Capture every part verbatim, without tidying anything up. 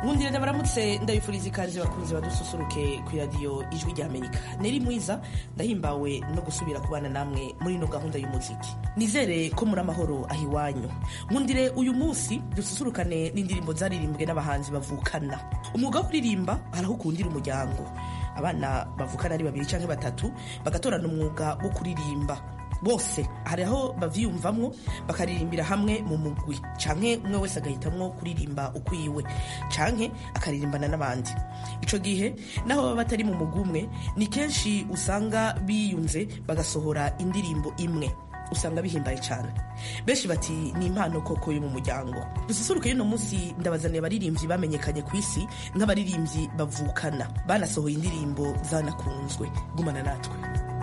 nkundire ndabaramutse ndabifuriza ikaze bakunzi badususuruke ku radio ijwi rya Amerika. Neri mwiza ndahimbawe no gusubira kubana namwe muri no gahunda y'umuziki. Nizere ko muri amahoro ahiwanyu. Nkundire uyu munsi dususurukane n'indirimbo zaririmbwe n'abahanzi bavukana. Umwuga wo kuririmba arahukundira umuryango. Abana bavukana ari babiri canke batatu bagatorana umwuga wo kuririmba. Bose hari aho bavyumvamwo bakaririmbira hamwe mu mugwi canke umwe wese agahitamwo kuririmba ukwiwe canke akaririmbana n'abandi. Ico gihe naho baba batari mu mugwi umwe ni kenshi usanga biyunze bagasohora indirimbo imwe, usanga bihimbaye cyane. Benshi bati ni impano koko yo mu muryango. Dususuruke yuno munsi ndabazaniye abaririmbyi bamenyekanye ku isi nk'abaririmbyi bavukana banasohoye indirimbo zanakunzwe. Gumana natwe.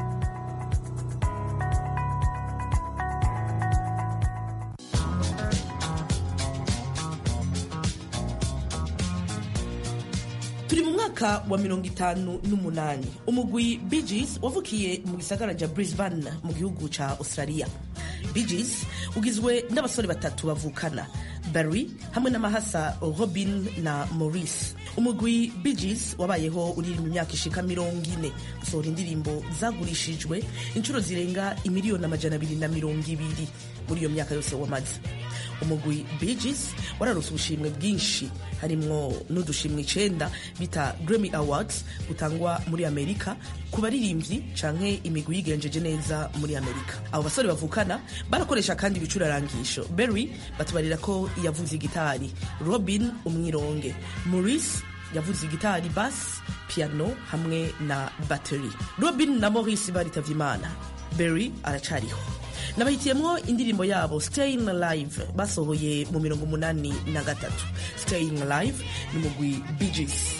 Turi mu mwaka wa mirongo itanu n'umunani. Umugwi Bee Gees wavukiye mu gisagara ja Brisbane mu gihugu ca Australia. Bee Gees ugizwe n'abasore batatu bavukana, Barry hamwe n'amahasa Robin na Maurice. Umugwi Bee Gees wabayeho uri mu myaka ishika mirongo ine, usohora indirimbo zagurishijwe inshuro zirenga imiliyoni amajana abiri na mirongo ibiri muri iyo myaka yose wamaze. Umugwi Bee Gees wararose ubushimwe bwinshi, harimwo n'udushimwe icenda bita Grammy Awards utangwa muri Amerika ku baririmbyi canke imigwi yigenjeje neza muri Amerika. Abo basore bavukana barakoresha kandi ibicurarangisho. Barry batubarira ko yavuze gitari, Robin umwironge, Maurice yavuze gitari, bass, piano hamwe na battery. Robin na Maurice baritavye Imana, Barry aracariho. Nabahitiyemwo indirimbo yabo Staying Alive basohoye mu mirongo umunani na gatatu. Staying Alive ni umugwi Bee Gees.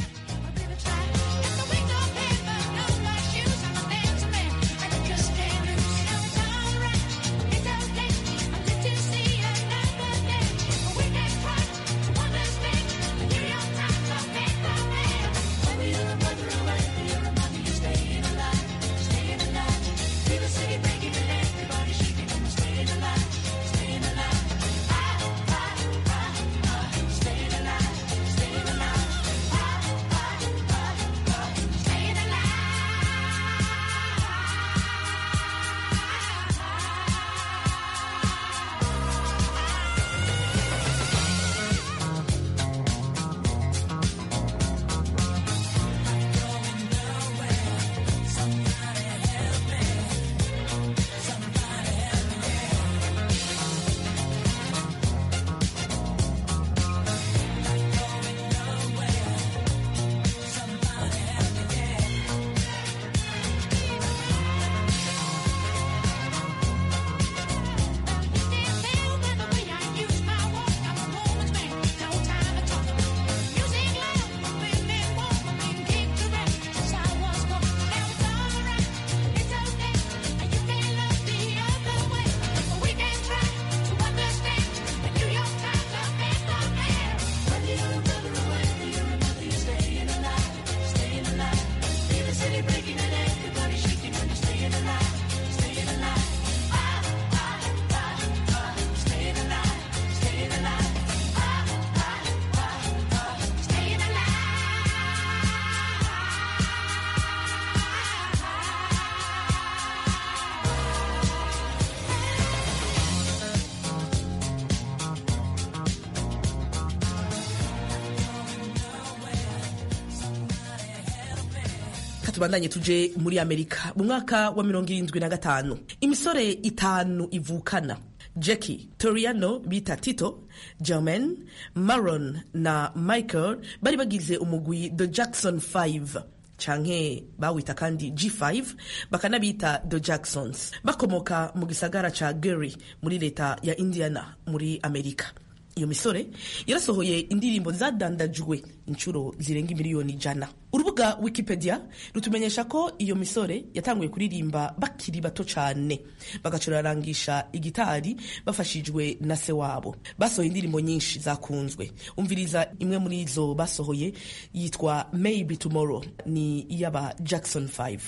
Tubandanye tuje muri Amerika mu mwaka wa mirongo irindwi na gatanu. Imisore itanu ivukana, Jackie, Toriano bita Tito, Jermaine, Maron na Michael bari bagize umugwi The Jackson five canke bawita kandi G five, bakanabita The Jacksons, bakomoka mu gisagara ca Gary muri leta ya Indiana muri Amerika. Iyo misore yarasohoye indirimbo zadandajwe inshuro zirenga miliyoni jana. Urubuga Wikipedia rutumenyesha ko iyo misore yatanguye kuririmba bakiri bato cyane, bagacurarangisha igitari bafashijwe na se wabo. Basohoye indirimbo nyinshi zakunzwe. Umviriza imwe muri izo basohoye yitwa Maybe Tomorrow, ni yaba Jackson five.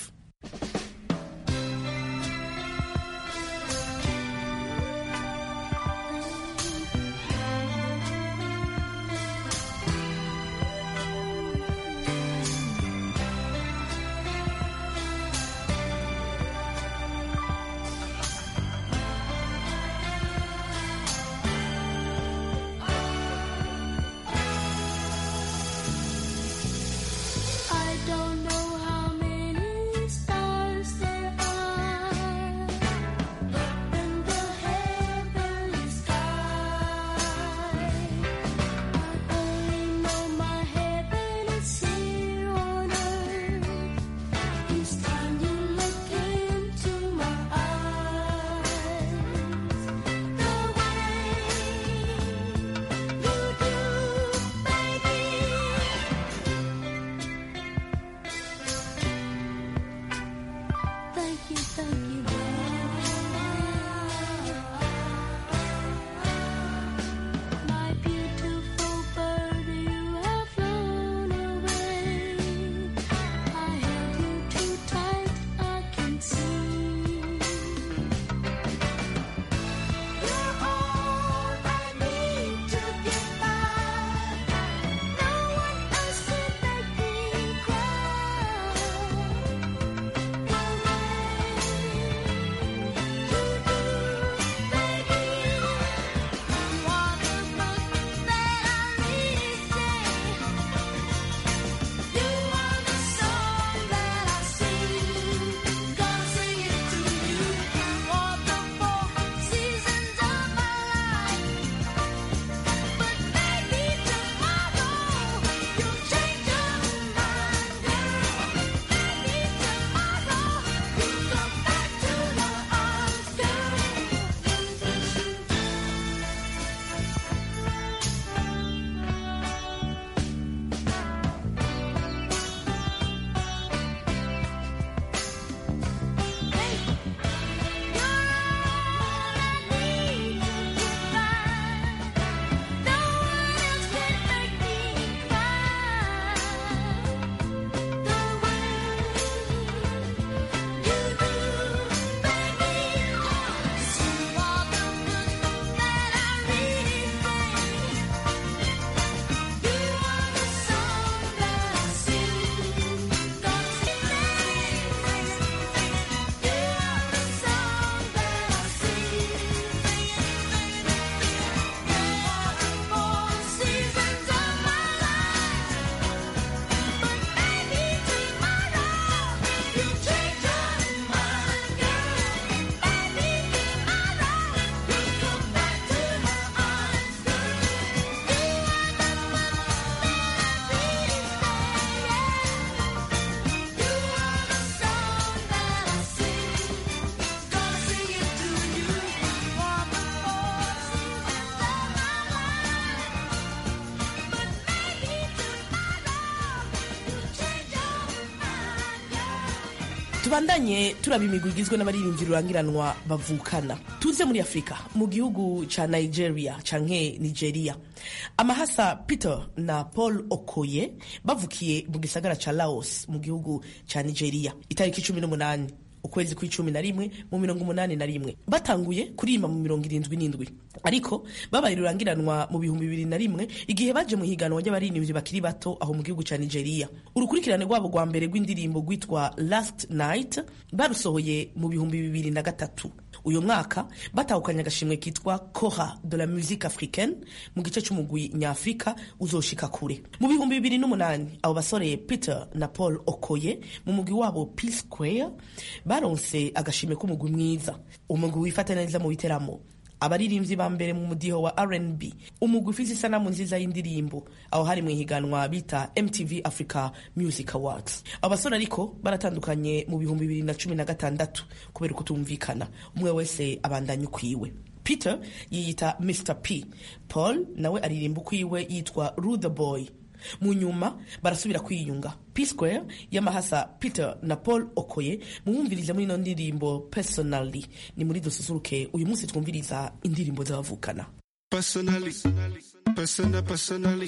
tubandanye turaba imigwi igizwe n'abaririmbyi rurangiranwa bavukana. Tuze muri Afrika mu gihugu ca Nigeria canke Nigeria, Amahasa Peter na Paul Okoye bavukiye mu gisagara ca Laos mu gihugu ca Nigeria itariki cumi n'umunani ukwezi kw'icumi na rimwe mu mirongo umunani na rimwe. Batanguye kurimba mu mirongo irindwi n'indwi, ariko babaye rurangiranwa mu bihumbi bibiri na rimwe igihe baje mu higanwa ry'abaririmbyi bakiri bato aho mu gihugu ca Nigeria. Urukurikirane rwabo rwa mbere rw'indirimbo rwitwa Last Night barusohoye mu bihumbi bibiri na gatatu. Uyu mwaka batahukanye agashimwe kitwa Kora de la musique africaine mu gice c'umugwi nyafrika uzoshika kure. Mu bihumbi bibiri n'umunani abo basore Peter na Paul Okoye mu mugwi wabo P Square baronse agashimwe k'umugwi mwiza, umugwi wifata neza mu biteramo, abaririmbyi ba mbere mu mudiho wa R and B, umugwi ufise isanamu nziza y'indirimbo, aho hari mu higanwa bita M T V Africa Music Awards. Abasore ariko baratandukanye mu bihumbi bibiri na cumi na gatandatu kubera kutumvikana, umwe wese abandanya ukwiwe. Peter yiyita mister P, Paul nawe aririmba ukwiwe yitwa Rude Boy. Mu nyuma barasubira kwiyunga. P Square y'Amahasa Peter na Paul Okoye muwumviriza muri ino ndirimbo Personally. Ni muri dususuruke uyu munsi twumviriza indirimbo z'abavukana. Personally, persona personally,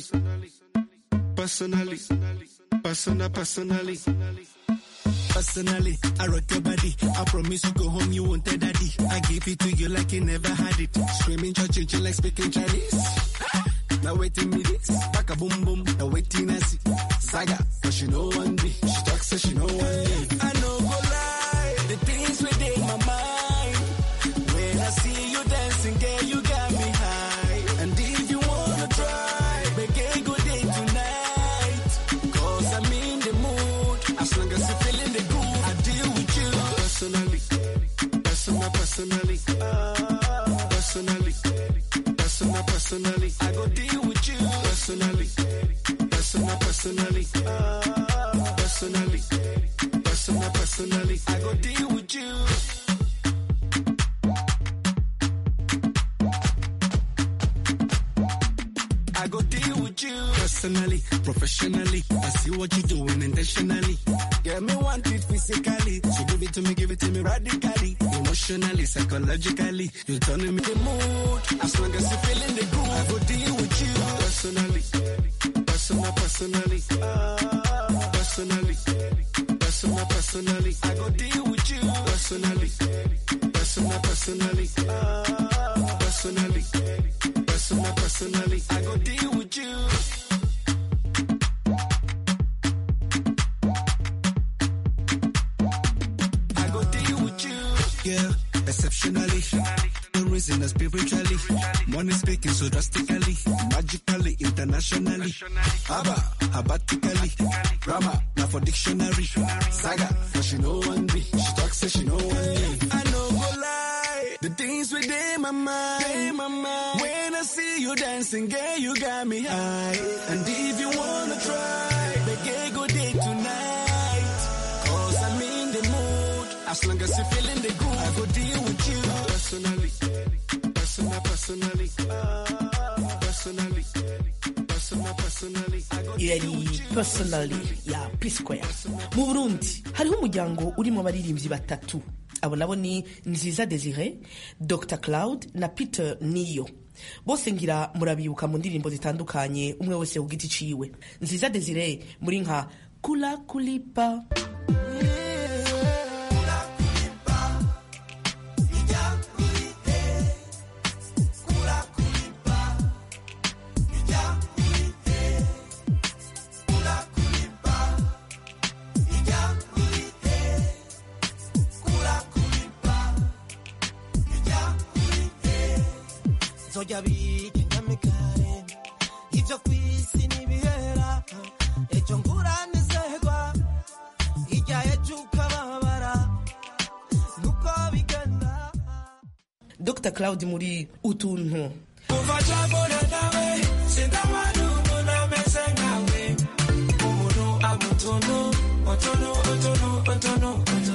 personally, persona personally. Personally, I rock your body. I promise you go home, you won't tell daddy. I give it to you like you never had it. Screaming, church, like speaking Chinese. Now waiting me this, back a boom boom. Now waiting I see Saga, cause she know one day. She talks so she know one day. I know go lie, the things within my mind. When I see you dancing, girl, you got me high. And if you wanna try, make a good day tonight. Cause I'm in the mood, as long as you're feeling the good, I deal with you. Personally, personal, personally, uh, personally, personal, personally, I go deal with you. Personally, personal, personally, uh, personally, personal, personally, I go deal with you. I go deal with you. personally, professionally. I see what you're doing intentionally. Get me want it physically, so give it to me, give it to me radically, emotionally, psychologically. You're turning me the mood. As long as you're feeling the groove, I go deal with you personally, personal, personally, personally, personal, personally. I go deal with you personally, personal, personally, personally, personal, personally. I go deal with you. Yeah, exceptionally, the reason is spiritually, money speaking so drastically, magically, internationally, Abba, abatically, Rama, now for dictionary, Saga, for she know one day, she talks say she know one day. I know go lie, the things within my mind, my mind. When I see you dancing, girl, you got me high, and if you wanna try, the go day tonight, cause I'm in the mood, as long as you're feeling the groove, I go deal with you personally, personal, personally, personally, personal, personally. yari personally ya P-Square. Mu Burundi hariho umuryango urimo abaririmbyi batatu, abo nabo ni Nziza Desire, Doctor Cloud na Peter Niyo. Bose ngira murabibuka mu ndirimbo zitandukanye, umwe wese ku giti ciwe. Nziza Desire muri nka Kula Kulipa, Zoja bikinga mikare ivyo kwisi nibihera ejo ngurane zehwa ijya ejuka babara nuko bigenda. Doctor Cloud muri utuntu kuva jabona nawe sindamanu muna mesengawe umuntu amutono otono otono otono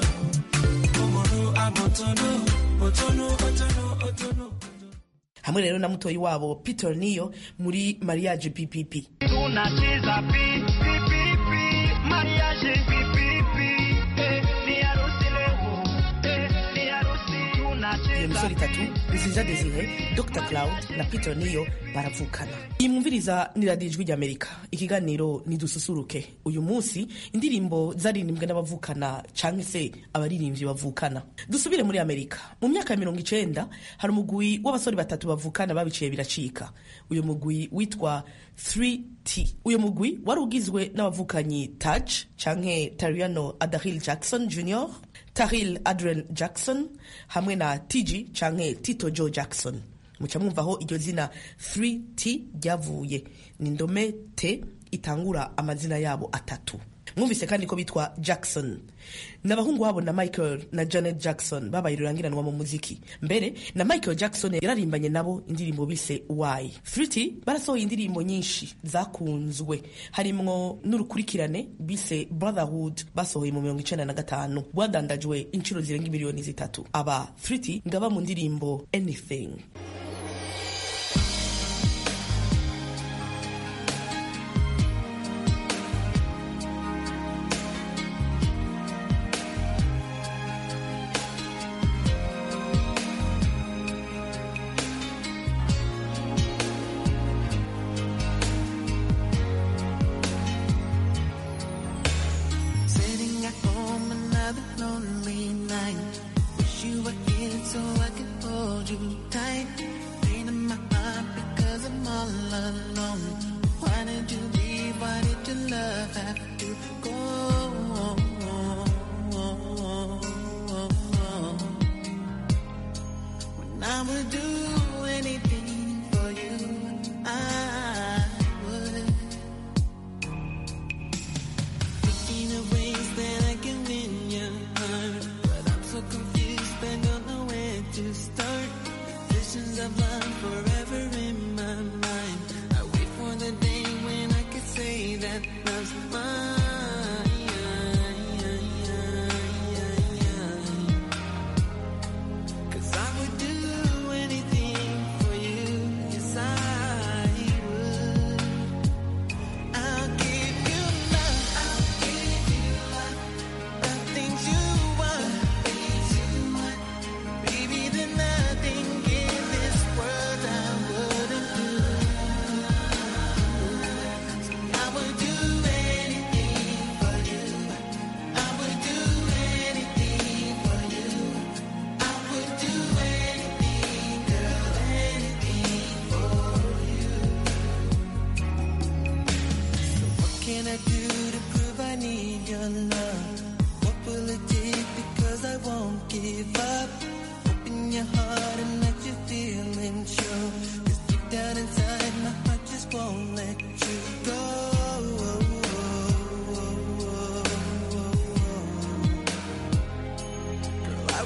umuntu amutono otono otono otono. Hamwe rero na mutoyi wabo Peter Niyo muri Mariage P P P. Tunacheza P P P Mariage P P P ni harusi leo ni harusi tunacheza. Iyo misori tatu Nziza Desire, Doctor Cloud na Peter Niyo baravukana. Imwumviriza ni Radio Ijwi ry'Amerika. Ikiganiro ni dususuruke. Uyu munsi indirimbo zaririmbwe n'abavukana canke se abaririmbyi bavukana. Dusubire muri Amerika. Mu myaka ya mirongo icenda hari umugwi w'abasore batatu bavukana babiciye biracika. Uyu mugwi witwa three T. Uyu mugwi wari ugizwe n'abavukanyi Taj canke Tariano Adahil Jackson Junior, Tahil Adrian Jackson hamwe na T G canke Tito Joe Jackson. Muca mwumvaho iryo zina three T ryavuye, ni ndome T itangura amazina yabo atatu. Mwumvise kandi ko bitwa Jackson. N'abahungu wabo na Michael na Janet Jackson babaye rurangiranwa mu muziki. Mbere na Michael Jackson yararimbanye nabo indirimbo bise Why. three T barasohoye indirimbo nyinshi zakunzwe, harimwo n'urukurikirane bise Brotherhood basohoye mu mirongo icenda na gatanu, bwadandajwe inshuro zirenga miliyoni zitatu. Aba three T ngaba mu ndirimbo Anything. Anything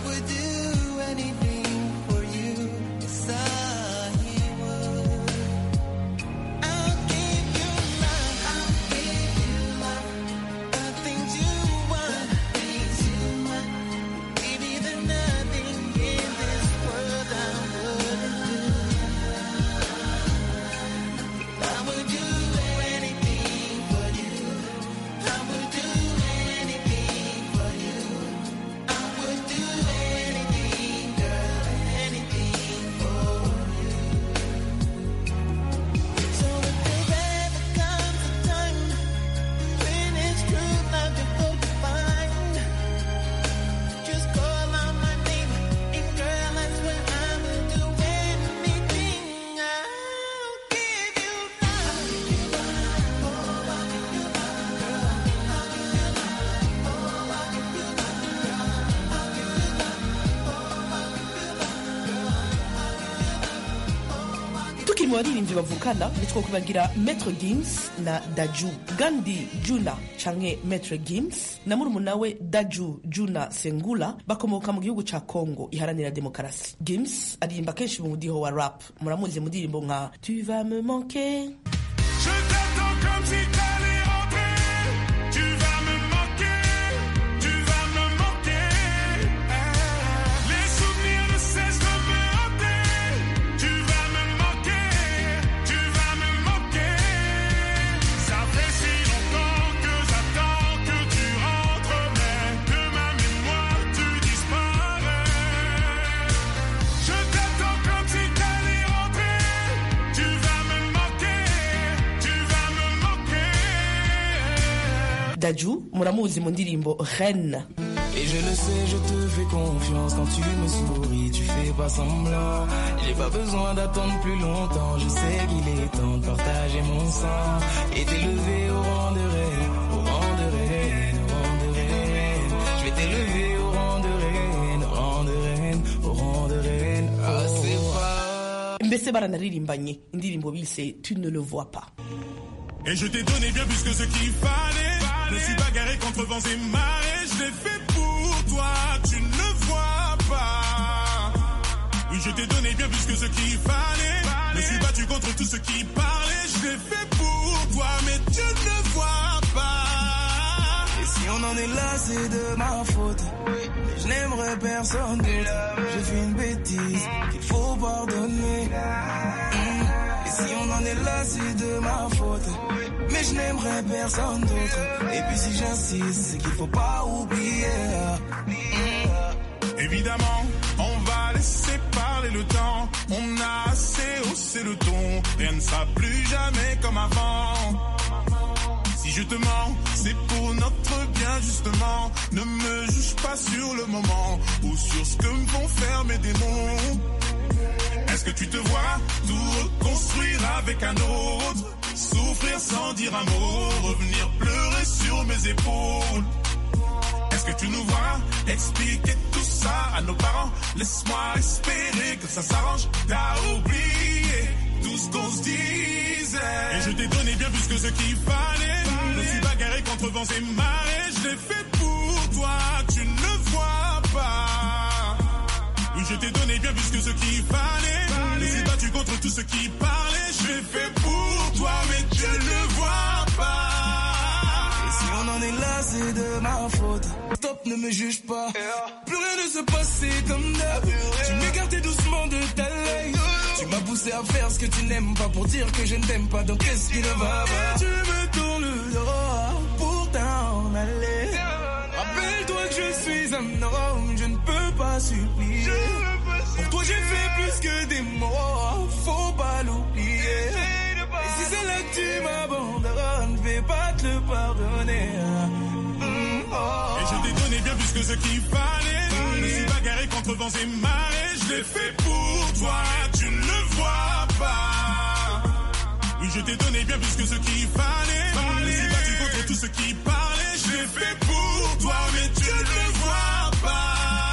would do anything for you. Yes, I would. I'll give you love. I'll give you love. The things you want, things you want. Baby, there's nothing in this world I wouldn't do. I would do anything for you. I would do anything for you. I would do anything, girl, anything for you. So if there ever comes a time when it's true love difficult to find, just call out my name, and girl, that's when I will do anything. I'll give you love. Oh, I'll give you love, girl. I'll give you love. Oh, I'll give you love, girl. I'll give you love. Oh, I'll give you love, girl. tukiri mu baririmbyi bavukana nitwo kubagira Maître Gims na Daju. Gandhi Juna canke Maître Gims na murumuna we Daju Juna Sengula bakomoka mu gihugu ca Congo iharanira demokarasi. Gims aririmba kenshi mu mudiho wa rap, muramuzi mu ndirimbo nka Tu vas me manquer. Je t'attends comme si t'allais rentrer. Tu vas me manquer, tu vas me manquer. Les souvenirs ne cessent de me hanter. Tu vas me manquer, tu vas me manquer. Ça fait si longtemps que j'attends que tu rentres, mais de ma mémoire tu disparais. Je t'attends comme si t'allais rentrer. Tu vas me manquer, tu vas me manquer. Daju muramuzi mu ndirimbo Reine. Et je le sais, je te fais confiance. Quand tu me souris, tu fais pas semblant. J'ai pas besoin d'attendre plus longtemps. Je sais qu'il est temps de partager mon sang et t'élever au rang de reine, au rang de reine, au rang de reine. Je vais t'élever au rang de reine, au rang de reine, au rang de reine. Ah, c'est pas... Mbese baranaririmbanye indirimbo bise Tu ne le vois pas. Et je t'ai donné bien plus que ce qu'il fallait. Je me suis bagarré contre vents et marées. Je l'ai fait pour toi, tu ne le vois pas. Oui, je t'ai donné bien plus que ce qu'il fallait. Je me suis battu contre tout ce qui parlait. Je l'ai fait pour toi, mais tu ne le vois pas. Et si on en est là, c'est de ma faute. Mais je n'aimerais personne d'autre. J'ai fait une bêtise qu'il faut pardonner. Et si on en est là, c'est de ma faute. Mais je n'aimerais personne d'autre. Et puis si j'insiste, c'est qu'il faut pas oublier. Évidemment, on va laisser parler le temps. On a assez haussé le ton. Rien ne sera plus jamais comme avant. Si je te mens, c'est pour notre bien justement. Ne me juge pas sur le moment ou sur ce que me font faire mes démons. Est-ce que tu te vois tout reconstruire avec un autre? Souffrir sans dire un mot, revenir pleurer sur mes épaules. Est-ce que tu nous vois expliquer tout ça à nos parents? Laisse-moi espérer que ça s'arrange. T'as oublié tout ce qu'on se disait. Et je t'ai donné bien plus que ce qu'il fallait. Je me suis bagarré contre vents et marées. Je l'ai fait pour toi, tu ne le vois pas. Oui, je t'ai donné bien plus que ce qu'il fallait. Je me suis battu contre tout ce qui parlait. Je l'ai fait pour toi, mais tu ne le vois pas. Et si on en est là, c'est de ma faute. Stop, ne me juge pas. Plus rien ne se passait comme d'hab. Tu m'écartais doucement de ta l'œil. Tu m'as poussé à faire ce que tu n'aimes pas pour dire que je ne t'aime pas. Donc qu'est-ce qui ne va pas? Tu me tournes le dos pour t'en aller. Rappelle-toi que je suis un homme, je ne peux pas supplier. Pour toi j'ai fait plus que des mots, faut pas l'oublier. Et si c'est là que tu m'abandonnes, je vais pas te le pardonner. Mm, oh. Et je t'ai donné bien plus que ce qu'il fallait. Je me suis bagarré contre vents et marées. Je l'ai fait pour toi, tu ne le vois pas. Oui, je t'ai donné bien plus que ce qu'il fallait. Je me suis battu contre tout ce qui parlait. Je l'ai fait pour toi, mais tu ne le vois pas.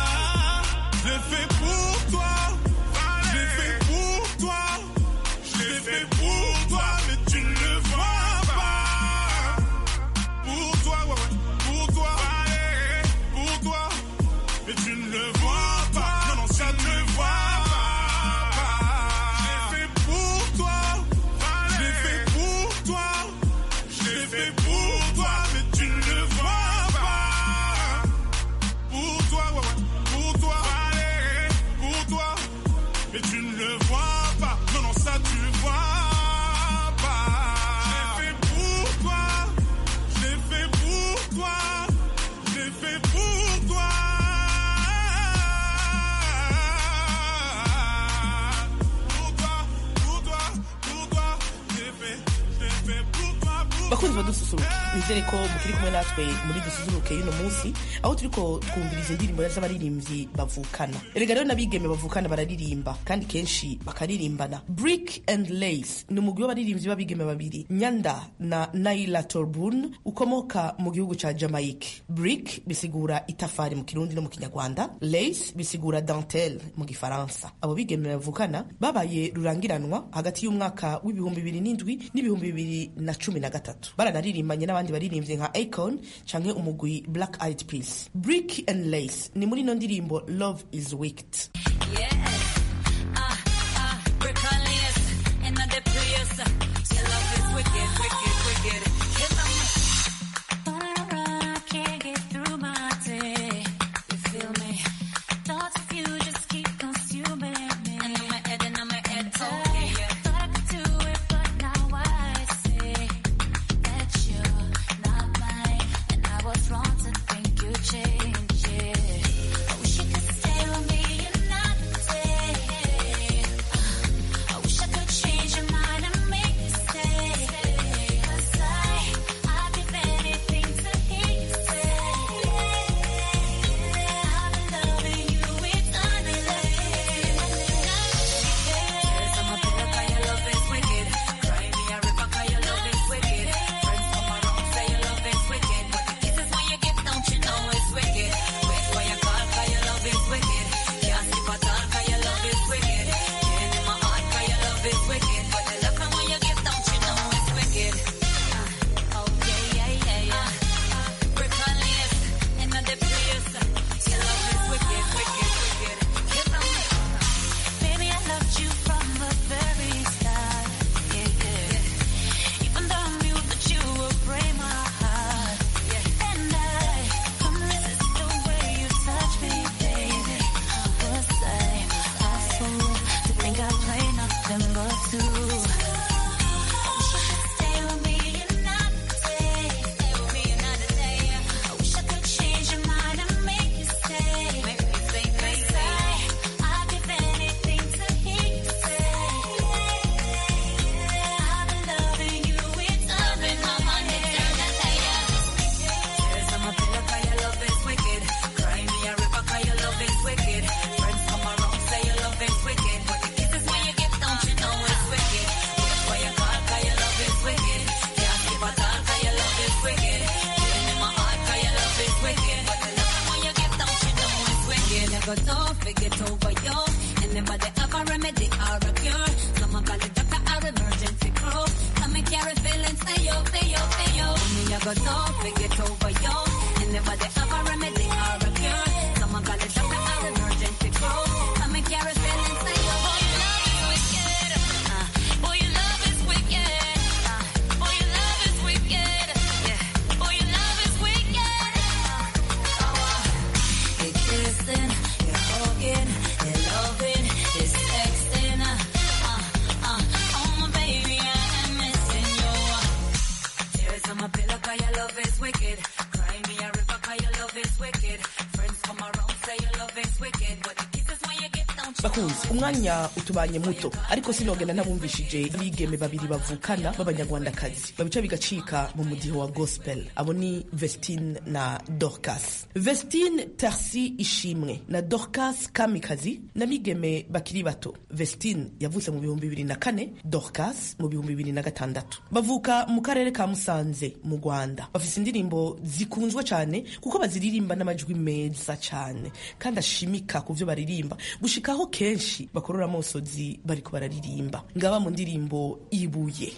Je l'ai fait pour toi. Je l'ai fait pour toi. Je l'ai fait pour toi, mais tu ne le vois pas. Pour toi, ouais, ouais, pour toi, pour toi, mais tu ne le vois pas. bakunzi badususuruke, nizere ko mukiri kumwe natwe muri dususuruke y'uno munsi, aho turiko twumviriza indirimbo z'abaririmbyi bavukana. Erega rero n'abigeme bavukana bararirimba kandi kenshi bakaririmbana. Brick and Lace ni umugwi w'abaririmbyi b'abigeme babiri, Nyanda na Naila Torbun, ukomoka mu gihugu ca Jamaica. Brick bisigura itafari mu Kirundi no mu Kinyarwanda, Lace bisigura dentelle mu Gifaransa. Abo bigeme bavukana babaye rurangiranwa hagati y'umwaka w'ibihumbi bibiri n'indwi n'ibihumbi bibiri na cumi na gatatu. Baranaririmbanye n'abandi baririmbyi nka Akon canke umugwi Black Eyed Peas. Brick and Lace ni muri no ndirimbo Love is Wicked. Yeah. Uh, uh, Brick and Lace in the place. Your love is wicked, wicked, wicked. Hit them. But I can't get through my day. You feel me? Thoughts of you just keep consuming me. And in my head, and in my head, oh yeah. Thought I could do it, but now I see that you're not mine. And I was wrong to think you changed, yeah. I wish you could stay with me and not stay. I wish I could change your mind and make you stay. 'Cause I, I'd give anything to hear you say. I've been loving you eternally. Tears on my pillow 'cause your love is wicked. Cry me a river 'cause your love is wicked. Friends come around say your love is wicked. But the kisses when you give, don't you know it's wicked? Wait for your call 'cause your love is wicked. Can't sleep at all 'cause your love is wicked. Pain in my heart 'cause your love is wicked. But the love when you give, don't you know it's wicked? Uh, oh yeah, yeah, yeah, yeah. Brick and Lace in the place. Your love is wicked, wicked, wicked. Give them. Baby, I loved you from the very start. Yeah, yeah. Even though I knew that you would break my heart. Yeah. And I couldn't resist the way you touch me, baby. Was I a fool to think I'd play nothing but two? I wish you could stay with me and not stay. Stay with me and not stay. I wish I could change your mind and make you stay. Make me stay, make I, I'd give anything to hear you say. I've been loving you eternally. My mind eternally. Tears on my pillow 'cause your love is wicked. Cry me a river 'cause your love is wicked. Friends come around say your love is wicked. But the kisses when you give, don't you know it's wicked? Wait for your call 'cause your love is wicked. Can't sleep at all 'cause your love is wicked. Pain in my heart 'cause your love is wicked. But the love when you give, don't you know it's wicked? Never don't forget over you. And nobody have a remedy or a cure. Someone call it doctor or emergency crew. Come and carry feelings, say yo, say yo, say yo. Me never don't forget over you. And nobody have a remedy or a cure. Someone call it doctor or emergency crew. Come and carry feelings, say yo. Boy, your love is wicked. Uh, boy, your love is wicked. Uh, boy, your love is wicked. Yeah. Boy, your love is wicked. Uh, oh, uh, you're kissing, you're hugging, you're loving, you're sexting. Uh, uh, uh, oh my baby, I'm missing you. Uh, tears on my pillow 'cause your love is wicked. Cry me a river 'cause your love is wicked. Friends come around say your love is wicked. But the kisses when you get, don't you know bakunzi, umwanya utubanye muto, ariko sinogenda ntabumvishije abigeme babiri bavukana b'abanyarwandakazi babica bigacika mu mudiho wa gospel. Abo ni Vestine na Dorcas. Vestine Tersi Ishimwe na Dorcas Kamikazi n'abigeme bakiri bato. Vestine yavutse mu bihumbi bibiri na kane, Dorcas mu bihumbi bibiri na gatandatu. Bavuka mu karere ka Musanze mu Rwanda. Bafise indirimbo zikunzwe cyane kuko baziririmba n'amajwi meza cyane kandi ashimika ku byo baririmba, gushikaho kenshi bakorora amosozi bariko bararirimba. Ngaba mu ndirimbo Ibuye.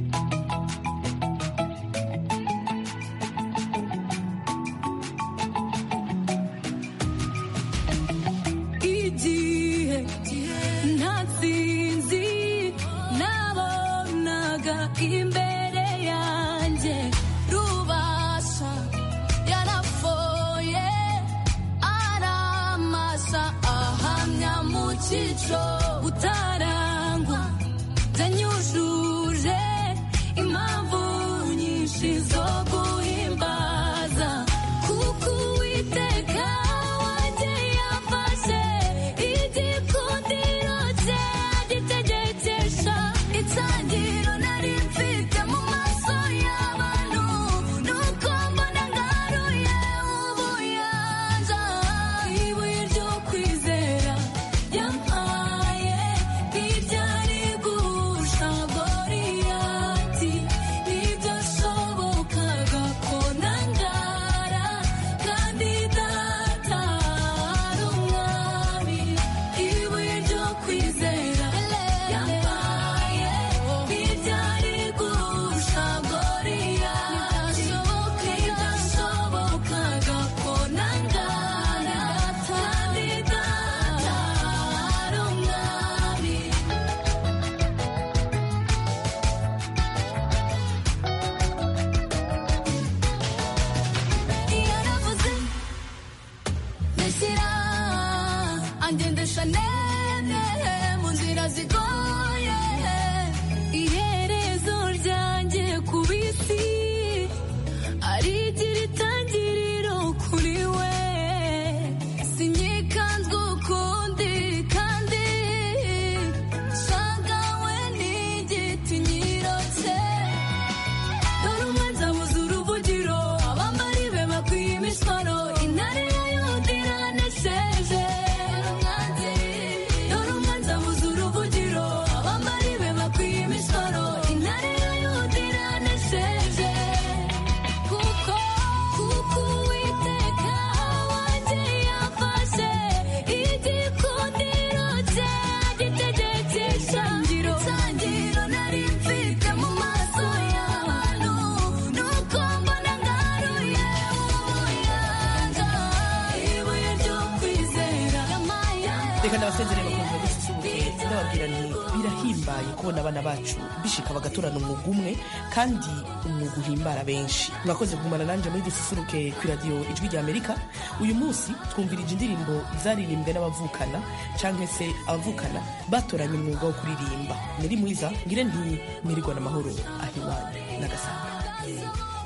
Igihe ntatsinzi nabonaga imbere yanjye, rubasha yarafoye aramasa ahamya mu cyico utarangwa, zanyujuje impamvu nyinshi zo guhimbaza, kuko Uwiteka wanjye yafashe igikundiro cye agitegekesha, itangiriro nari mfite mu maso y'abantu angendesha nene mu nzira zigoye iherezo ryanjye ku bisi arigira itangiriro kuri we sinyikanzwe ukundi kandi shagawe n'igiti nyirotse dore umwanzi abuze uruvugiro abambari be bakwiye imisoro intare ya yuda iranesheje dore umwanzi abuze uruvugiro abambari be bakwiye imisoro intare ya yuda iranesheje kuko kuko uwiteka wanjye yafashe igikundiro cye agitegekesha itangiriro nari mfite mu maso y'abantu nuko mbona ngaruye umuyaga ibuye ryo kwizera reka ndabasezere bakunze bisusuruke ndababwira nti birahimbaye kubona abana bacu bishika bagaturana umwuga umwe kandi umwuga uhimbara benshi mwakoze kugumana nanje muri dususuruke ku radio ijwi rya Amerika uyu munsi twumvirije indirimbo zaririmbwe n'abavukana canke se abavukana batoranye umwuga wo kuririmba muri mwiza ngire nti mirirwa n'amahoro ahiwanyu n'agasanga